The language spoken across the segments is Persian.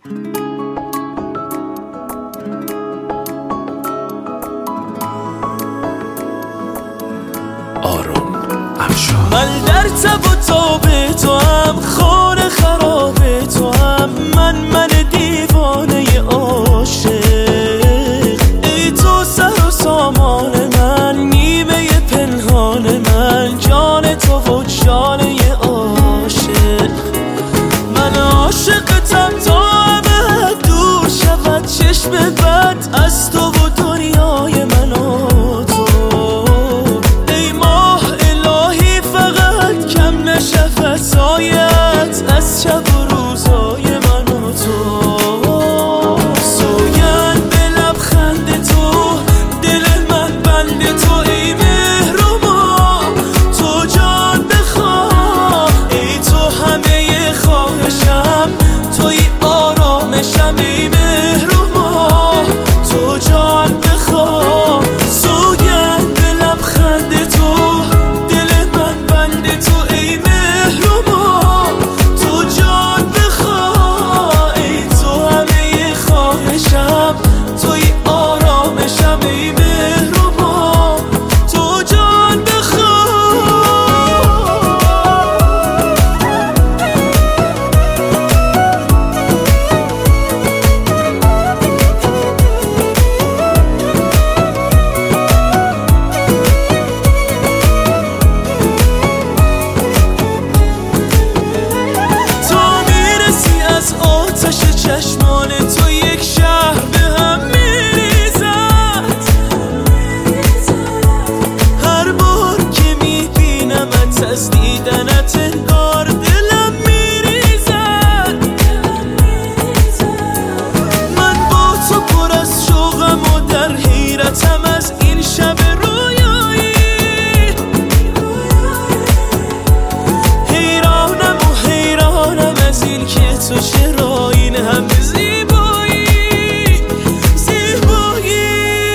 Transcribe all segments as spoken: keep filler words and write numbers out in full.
آرون افشار. من در تب و تاب تو هم، خانه خراب تو هم، من من دیوانه عاشق. ای تو سر و سامان من، نیمه پنهان من، جان تو و جانه عاشق. من عاشقتم تا ابد دور شود چشم بد از تو و دنیای من و تو. ای ماه الهی فقط کم نشه فسایت از شب و روزای من و تو. سوگند به لبخند تو، دل من بند تو. ای مهربا تو جان بخواه، ای تو همه خواهشم، توی آرامشم. ای مهربا تو جان بخواه. سوگند به لبخند تو، دل من بند تو. ای مهربا تو جان بخواه، ای تو همه خواهشم، توی آرامشم. ای مهربا تو جان بخواه. تا میرسی از آتش چشمان تو، یک شهر به هم میریزد. هر بار که میبینمت از دیدنت انگار دلم میریزد. من با تو پر از شوقم و در حیرتم از این شب رویایی. حیرانم و حیرانم از این که تو چرا این همه زیبایی زیبایی.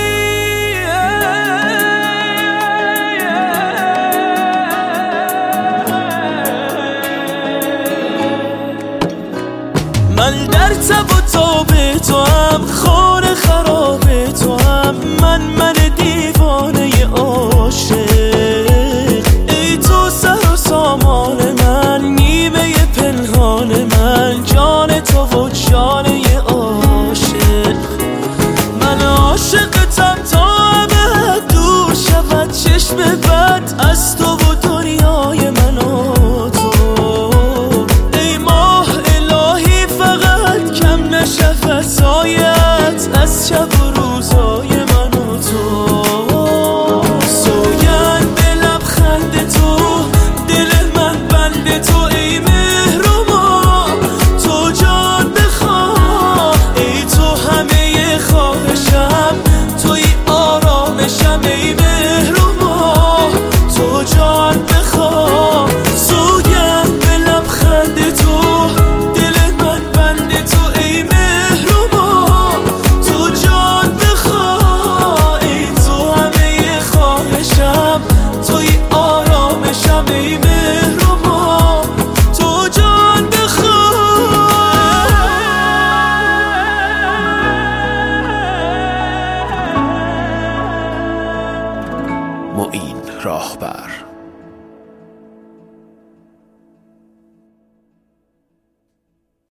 من در تب و تاب تو هم، خانه خراب تو هم، من من